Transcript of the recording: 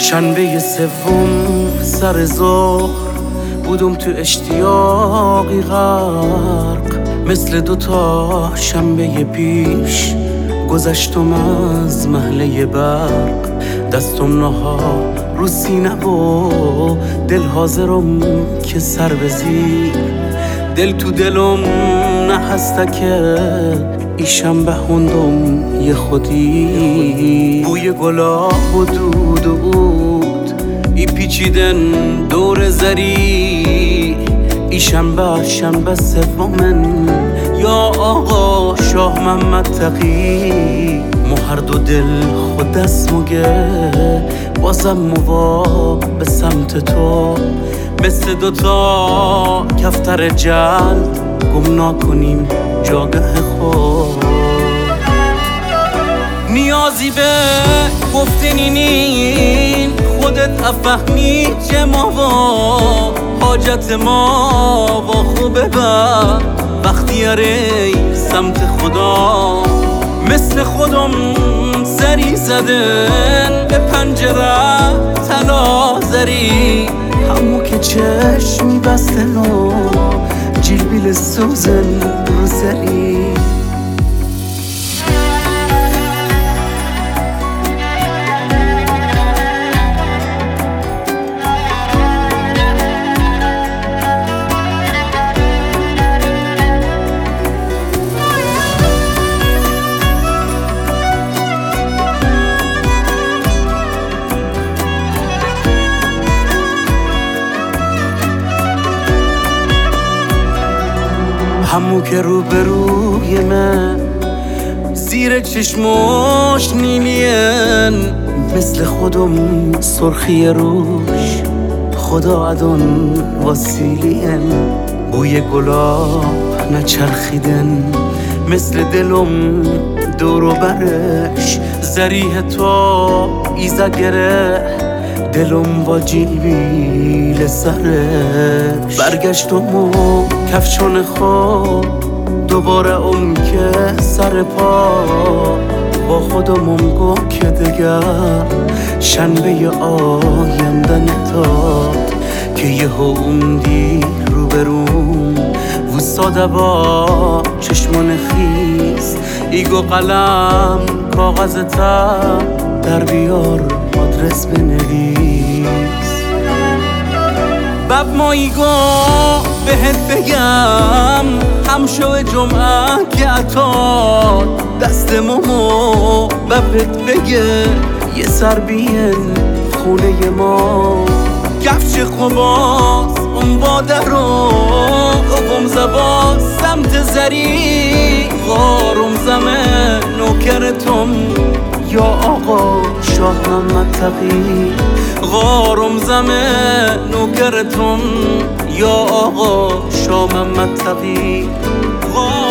شنبه سوم سر ظهر بودم تو اشتیاقی غرق، مثل دوتا شنبه پیش گذشتم از محله برق. دستم نها رو سینه و دل حاضرم که سر بزیر، دل تو دلم نه هسته که ایشم به هندم یه خودی. بوی گلاب و دود و عود ای پیچیدن دور زری، ایشنبه شنبه سومن یا آقا شاه محمد تقی. مو هر دو دل خود دست مگه بازم موا به سمت تو، مثل دوتا کفتر جلد گم نکنیم جاگه خود. نیازی به گفتنی نین خودت افهمی چه ما و حاجت ما با خوبه با وقتی اره سمت خدا. مثل خودم سری زدن به پنجره تلا زری، همو که چشمی بستن و جیبیل سوزن رو زری. همو که روبروی من زیر چشماش نیمین، مثل خودم سرخی روش خدا ادون واسیلین. بوی گلاب نچرخیدن مثل دلم دورو برش، زریح تو ایزا گره دلم با جیبیل سرش. برگشتم و کفشون خود دوباره که سر پا با خودم گو که دگر شنبه آینده نداد که یه اومدی روبروم وستاده با چشمان خیز. ایگو قلم کاغذ تا در بیار آدرس بنویس. بب ماییگو بهت بگم همشو جمعه که عطا دست مومو ببت بگه یه سر بیین خونه ما. کفش خوباز اون باده رو اقم زبا سمت زری، غارم زمه نوکرتم یا آقا شاه محمد تقی. غارم زمه نوکرتم یا آقا شاه محمد تقی.